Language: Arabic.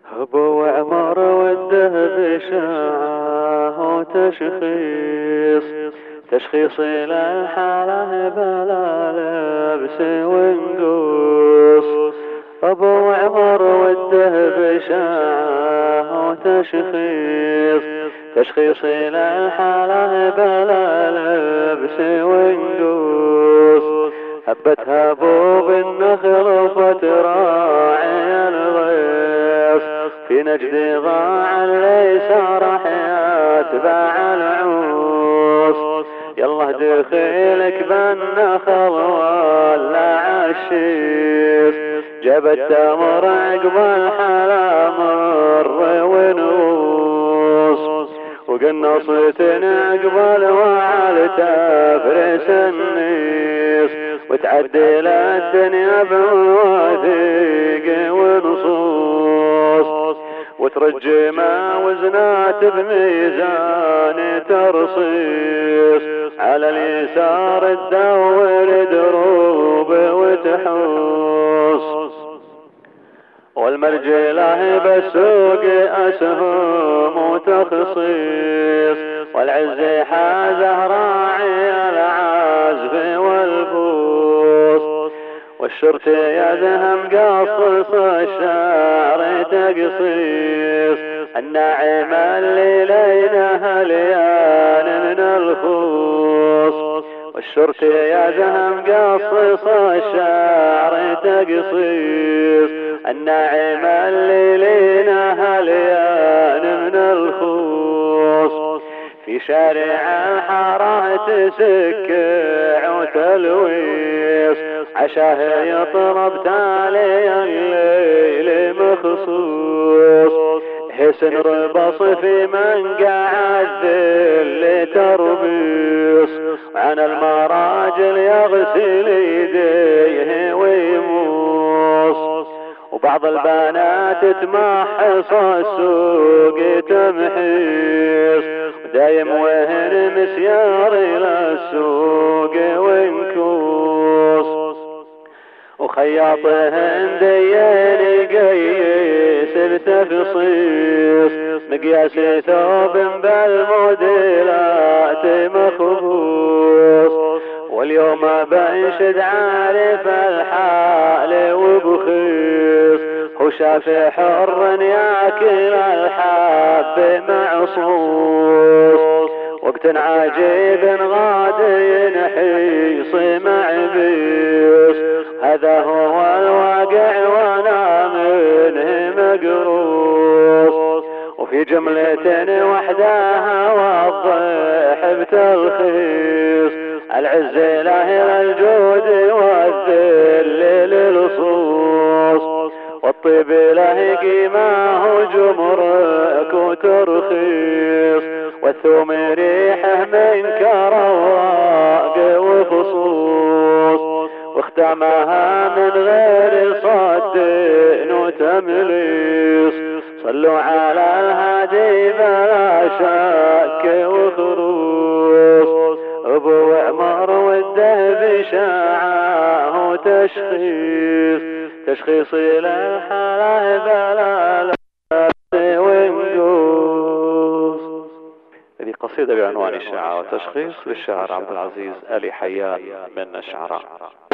ابو عمر والذهب شاعه وتشخيص للحاله بلا لبس ونقوص. ابو عمر والذهب شاعه وتشخيص للحاله بلا لبس ونقوص. هبتها ابو بالنخل فتراعي الغيص، في نجد ضاع اليسار يتبع العوص. يالله دخيلك بالنخل ولا عالشيص، جاب التمر عقب الحلا مر ونوص. وقنصت عقب الوعل تفرس النيص، وتعدل الدنيا بمواثيق ونصوص. وترجم وزنات بميزان ترصيص، على اليسار تدور دروب وتحوص. والمرجله بالسوق اسهم وتخصيص، والعز حازه راعي العازف والفوص. والشرطي يذهم قصص الشعر تقصيص، الناعم اللي لينها ليان من الخوص. والشرطي يذهم قصص الشعر تقصيص، الناعم اللي لينها ليان من الخوص. في شارع الحارة تسكع وتلويص، عشاه يطلب تالي الليل مخصوص. حسن ربص في منقع الذل تربيص، عن المراجل يغسل يديه ويموص. وبعض البنات تمحص السوق تمحيص، دايم وهن مسيار الى السوق ونكوص. وخياطهن ديان يقيس بتفصيص، مقياس ثوب بالموديلات مخبوص. واليوم بنشد عارف الحال وبخيص، وشاف حر ياكل الحب معصوص. وقت عجيب غاد ينحيص مع بيص، هذا هو الواقع وانا منه مقروص. وفي جملة وحدها وضح بتلخيص، العز له الجود والذل للصوص. والطيب له قيمه جمرك وترخيص، والثوم ريحه من كرواق وفصوص. واختامها من غير صد وتمليص، صلوا على الهادي بلا شك وخروص. ابو عمر والذهب شاعه تشخيص للحاله بلا لبس ونقوص. هذه قصيدة بعنوان الشاعة وتشخيص للشاعر عبد العزيز آل حيان من الشعراء.